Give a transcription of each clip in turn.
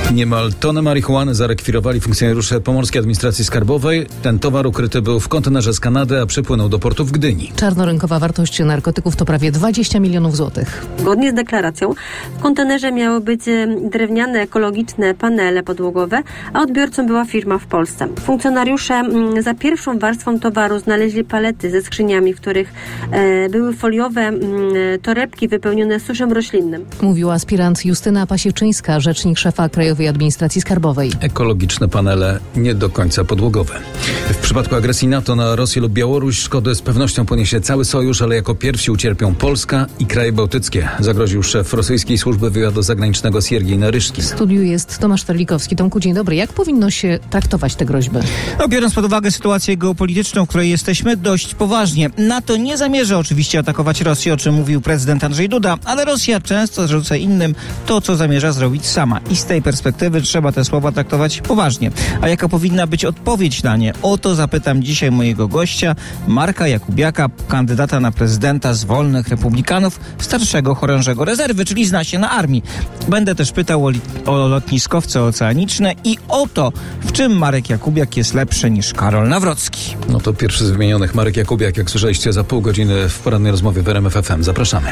Niemal tonę marihuany zarekwirowali funkcjonariusze Pomorskiej Administracji Skarbowej. Ten towar ukryty był w kontenerze z Kanady, a przypłynął do portu w Gdyni. Czarnorynkowa wartość narkotyków to prawie 20 milionów złotych. Zgodnie z deklaracją w kontenerze miały być drewniane, ekologiczne panele podłogowe, a odbiorcą była firma w Polsce. Funkcjonariusze za pierwszą warstwą towaru znaleźli palety ze skrzyniami, w których były foliowe torebki wypełnione suszem roślinnym. Mówiła aspirant Justyna Pasieczyńska, rzecznik szefa Krajowej Administracji Skarbowej. Ekologiczne panele nie do końca podłogowe. W przypadku agresji NATO na Rosję lub Białoruś szkody z pewnością poniesie cały sojusz, ale jako pierwsi ucierpią Polska i kraje bałtyckie, zagroził szef rosyjskiej służby wywiadu zagranicznego Siergiej Naryszkin. W studiu jest Tomasz Terlikowski. Tomku, dzień dobry. Jak powinno się traktować te groźby? Biorąc pod uwagę sytuację geopolityczną, w której jesteśmy, dość poważnie. NATO nie zamierza oczywiście atakować Rosji, o czym mówił prezydent Andrzej Duda, ale Rosja często zarzuca innym to, co zamierza zrobić sama. I z tej perspektywy trzeba te słowa traktować poważnie. A jaka powinna być odpowiedź na nie? O to zapytam dzisiaj mojego gościa, Marka Jakubiaka, kandydata na prezydenta z Wolnych Republikanów, starszego chorążego rezerwy, czyli zna się na armii. Będę też pytał o lotniskowce oceaniczne i o to, w czym Marek Jakubiak jest lepszy niż Karol Nawrocki. No to pierwszy z wymienionych, Marek Jakubiak, jak słyszeliście, za pół godziny w porannej rozmowie w RMF FM. Zapraszamy.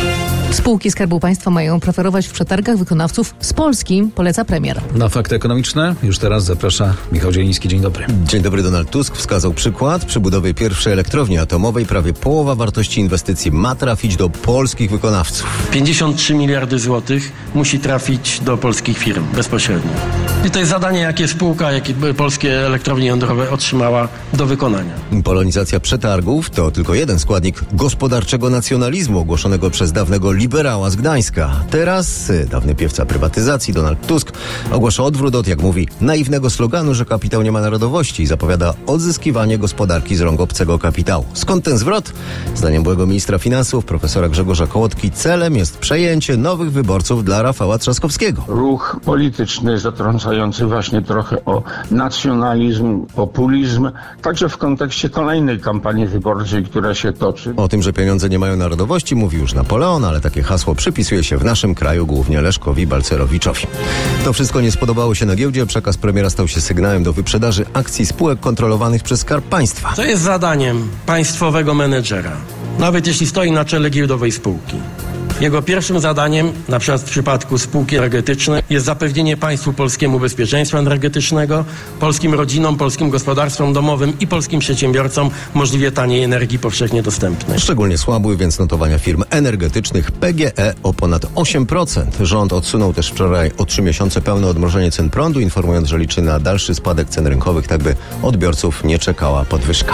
Spółki Skarbu Państwa mają preferować w przetargach wykonawców z Polski, poleca premier. Na fakty ekonomiczne już teraz zaprasza Michał Zieliński. Dzień dobry. Dzień dobry. Donald Tusk wskazał przykład. Przy budowie pierwszej elektrowni atomowej prawie połowa wartości inwestycji ma trafić do polskich wykonawców. 53 miliardy złotych musi trafić do polskich firm bezpośrednio. I to jest zadanie, jakie spółka, jakie polskie elektrownie jądrowe otrzymała do wykonania. Polonizacja przetargów to tylko jeden składnik gospodarczego nacjonalizmu ogłoszonego przez dawnego liberała z Gdańska. Teraz dawny piewca prywatyzacji Donald Tusk ogłasza odwrót od, jak mówi, naiwnego sloganu, że kapitał nie ma narodowości i zapowiada odzyskiwanie gospodarki z rąk obcego kapitału. Skąd ten zwrot? Zdaniem byłego ministra finansów, profesora Grzegorza Kołotki, celem jest przejęcie nowych wyborców dla Rafała Trzaskowskiego. Ruch polityczny zatrącający właśnie trochę o nacjonalizm, populizm, także w kontekście kolejnej kampanii wyborczej, która się toczy. O tym, że pieniądze nie mają narodowości, mówi już Napoleon, ale takie hasło przypisuje się w naszym kraju głównie Leszkowi Balcerowiczowi. To wszystko nie spodobało się na giełdzie. Przekaz premiera stał się sygnałem do wyprzedaży akcji spółek kontrolowanych przez Skarb Państwa. To jest zadaniem państwowego menedżera, nawet jeśli stoi na czele giełdowej spółki. Jego pierwszym zadaniem, na przykład w przypadku spółki energetycznej, jest zapewnienie państwu polskiemu bezpieczeństwa energetycznego, polskim rodzinom, polskim gospodarstwom domowym i polskim przedsiębiorcom możliwie taniej energii powszechnie dostępnej. Szczególnie słabły więc notowania firm energetycznych PGE o ponad 8%. Rząd odsunął też wczoraj o 3 miesiące pełne odmrożenie cen prądu, informując, że liczy na dalszy spadek cen rynkowych, tak by odbiorców nie czekała podwyżka.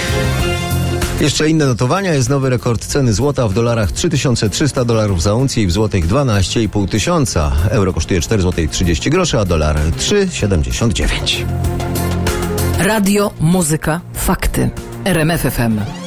Jeszcze inne notowania. Jest nowy rekord ceny złota w dolarach $3300 za uncję i w złotych 12,5 tysiąca. Euro kosztuje 4,30 zł, a dolar 3,79. Radio, muzyka, fakty. RMF FM.